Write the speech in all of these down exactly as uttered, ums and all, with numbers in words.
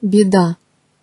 Беда.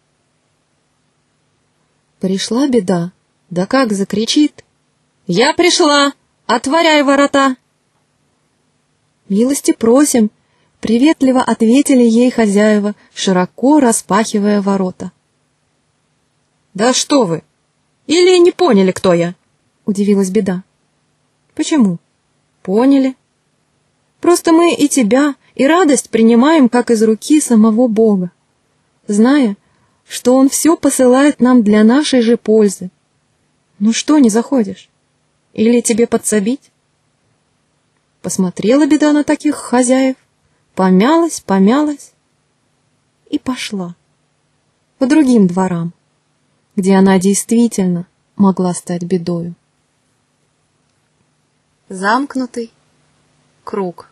Пришла беда, да как закричит: «Я пришла! Отворяй ворота!» «Милости просим!» — приветливо ответили ей хозяева, широко распахивая ворота. «Да что вы! Или не поняли, кто я?» — удивилась беда. «Почему? Поняли. Просто мы и тебя, и радость принимаем, как из руки самого Бога, зная, что Он все посылает нам для нашей же пользы. Ну что не заходишь? Или тебе подсобить?» Посмотрела беда на таких хозяев, помялась, помялась и пошла по другим дворам, где она действительно могла стать бедою. Замкнутый круг.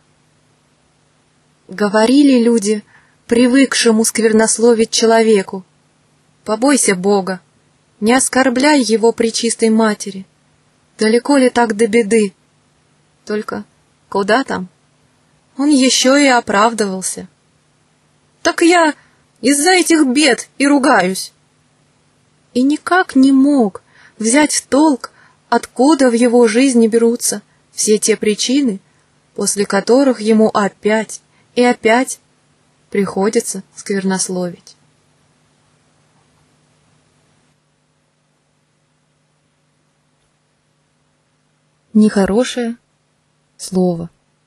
Говорили люди, привыкшему сквернословить человеку: «Побойся Бога, не оскорбляй Его пречистой матери. Далеко ли так до беды?» Только куда там? Он еще и оправдывался. «Так я из-за этих бед и ругаюсь». И никак не мог взять в толк, откуда в его жизни берутся все те причины, после которых ему опять и опять приходится сквернословить. Нехорошее слово.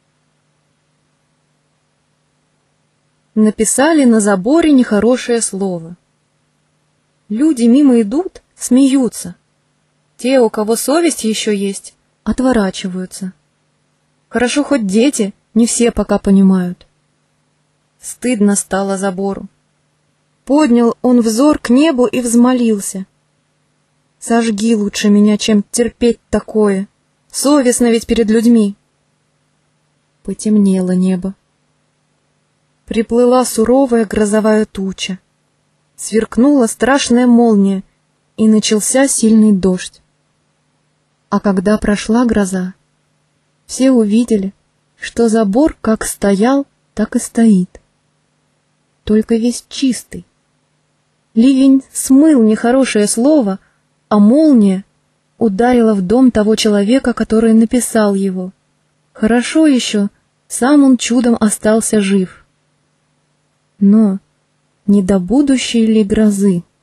Написали на заборе нехорошее слово. Люди мимо идут, смеются. Те, у кого совесть еще есть, отворачиваются. Хорошо, хоть дети не все пока понимают. Стыдно стало забору. Поднял он взор к небу и взмолился: «Сожги лучше меня, чем терпеть такое. Совестно ведь перед людьми». Потемнело небо. Приплыла суровая грозовая туча. Сверкнула страшная молния, и начался сильный дождь. А когда прошла гроза, все увидели, что забор как стоял, так и стоит, только весь чистый. Ливень смыл нехорошее слово, а молния ударила в дом того человека, который написал его. Хорошо еще, сам он чудом остался жив. Но не до будущей ли грозы?